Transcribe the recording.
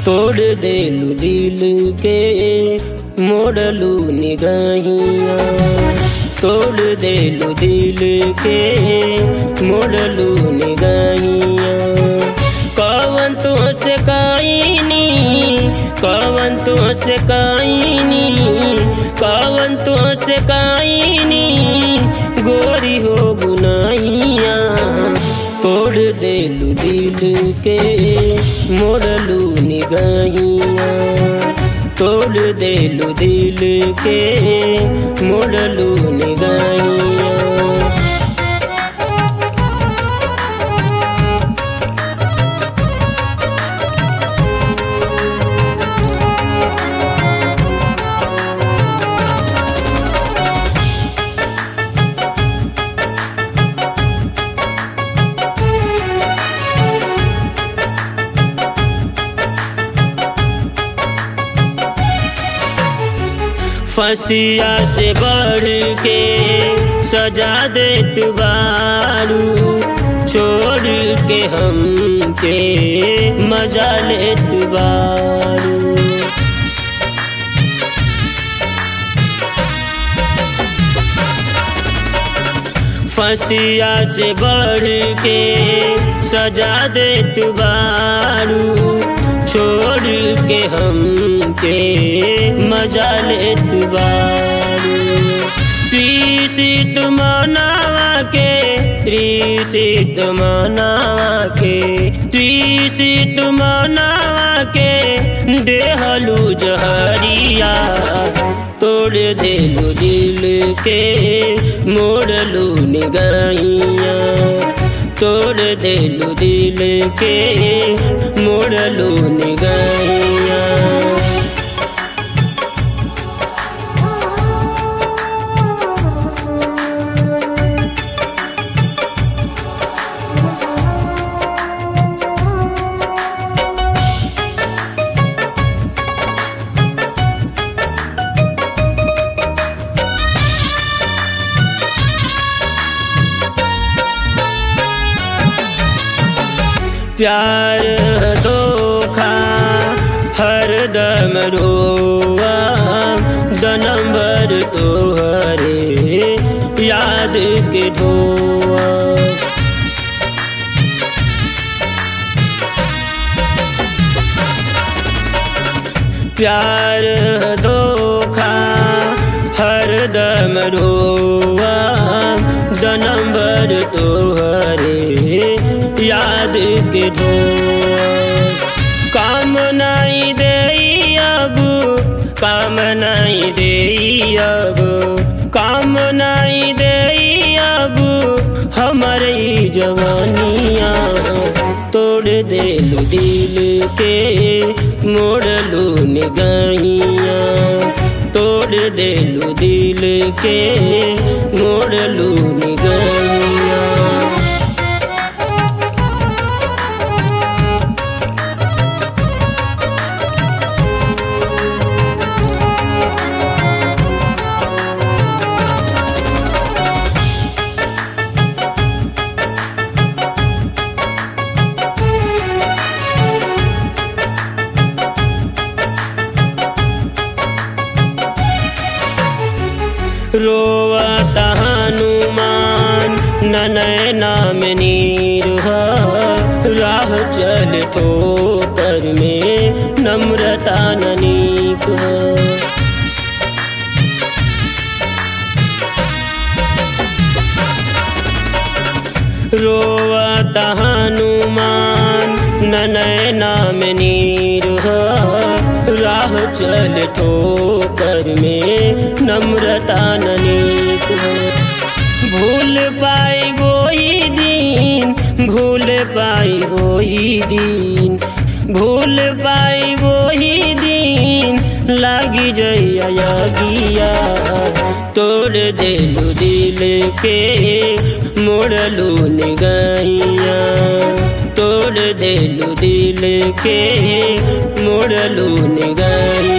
तोड़ देलू दिल के मोड़लू निगाहिया, तोड़ देलू दिल के मोड़लू निगाहिया। कवन तो से काईनी, कवन तो से काईनी, कवन तो से काईनी गोरी हो गुनाहिया। तोड़ देलू दिल के मोड़लू निगाहिया, तोड़ देलू दिल के मोड़लू निगाहिया। फसिया से बढ़ के सजा देत बारू, छोड़ के हमके मजा लेत बारू। फसिया से बढ़ के सजा देत बारू, छोड़ के हमके मजा लेत बारू। त्रिसित मनावा के, त्रिसित मनावा के, त्रिसित मनावा के देहलू जहरिया। तोड़ देलू दिल के मोड़लू निगाहिया, तोड़ देलू दिल के मोड़लू निगाहिया। प्यार धोखा हरदम रोवा, जन्म भर तोहरे याद के धोआ। प्यार धोखा हरदम रोवा, जन्म भर तोहरे याद के धोआ। काम नहीं दे अब, काम नहीं दे अब, काम नहीं दे अब हमारी जवानिया। तोड़ देलू दिल के मोड़लू निगाहिया, तोड़ देलू दिल के मोड़लू निगाहिया। रोवता हनुमान नैना में नीर, राह चल ठोकर में नम्रता ननीक। रोवता हनुमान नैना में नीर, राह चल ठोकर में नम्रता ननीक। भूल पाई वही दिन, भूल पाई वही दिन, भूल पाई वही दिन लागी जइया गिया। तोड़ देलू दिल के मोड़लू निगाहिया, तोड़ देलू दिल के मोड़लू निगाहिया।